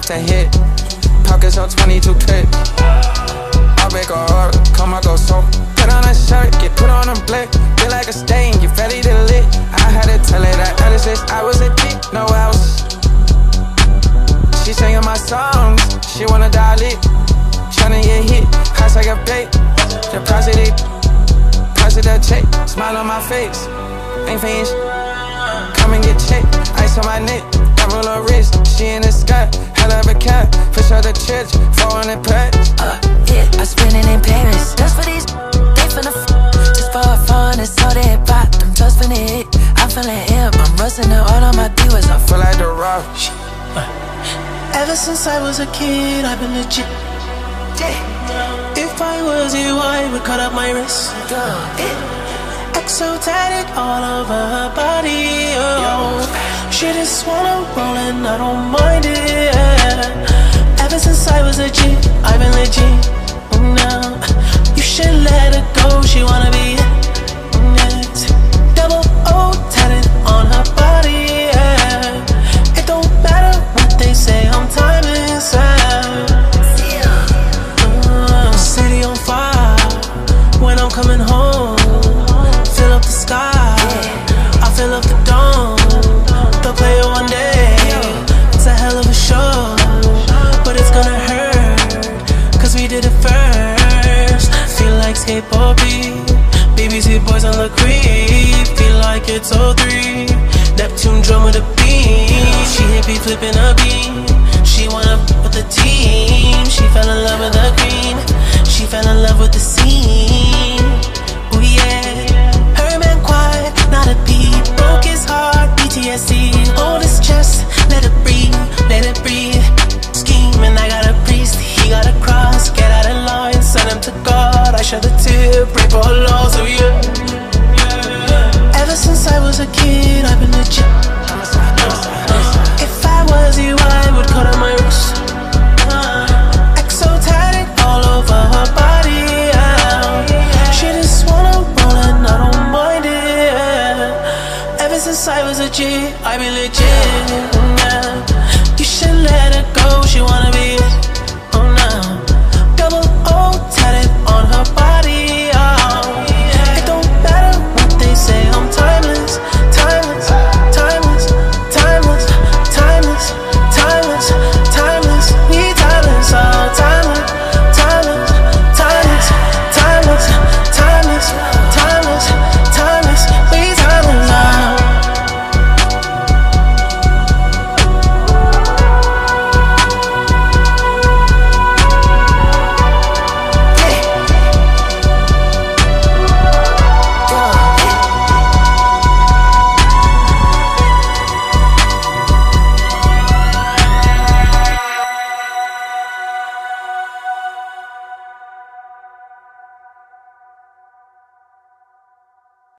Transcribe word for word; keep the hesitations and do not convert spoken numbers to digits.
off the hit. Pockets on twenty-two clip. I'll make a order, come I go so. Put on a shirt, get put on a blick. Feel like a stain, get ready to lit. I had to tell her that at six I was a dick, no else. She singing my songs, she wanna dial it. Tryna get hit, house like a bait. Deposit it, deposit a check. Smile on my face, ain't finished. Come and get checked, ice on my neck. Double her wrist, she in the sky. Hell of a cat, fish out the church. four hundred packs. Uh, yeah, I spend it in Paris. Just for these, they finna f. Just for fun, it's all that pop. I'm just finna hit, I'm feeling hip. I'm rusting the all on my divas. I feel like the rock. Ever since I was a kid, I've been legit. If I was you, I would cut up my wrist. Exo tatted all over her body. Oh, she just wanna roll and I don't mind it. Ever since I was a G, I've been legit. Now you should let her go. She wanna be next. Double O tatted on her body. It don't matter what they say, I'm timeless. Uh, city on fire when I'm coming home. Fill up the sky, I fill up the dome. They'll play it one day, it's a hell of a show. But it's gonna hurt, cause we did it first. Feel like skateboard beat, B B C boys on the creep. Feel like it's oh three, Neptune drum with a beat. She hit me flipping a beat, she wanna f with the team. She fell in love with the green, she fell in love with the scene. Ooh yeah, her man quiet, not a beat. Broke his heart, P T S D. Hold his chest, let it breathe, let it breathe. Scheming, I got a priest, he got a cross. Get out of line, send him to God. I shed the tear, pray for her loss, oh yeah. Ever since I was a kid, I've been legit. If I was you, I would cut on my wrist. Exo tatted all over her body. She just wanna roll and I don't mind it. Ever since I was a G, I be legit.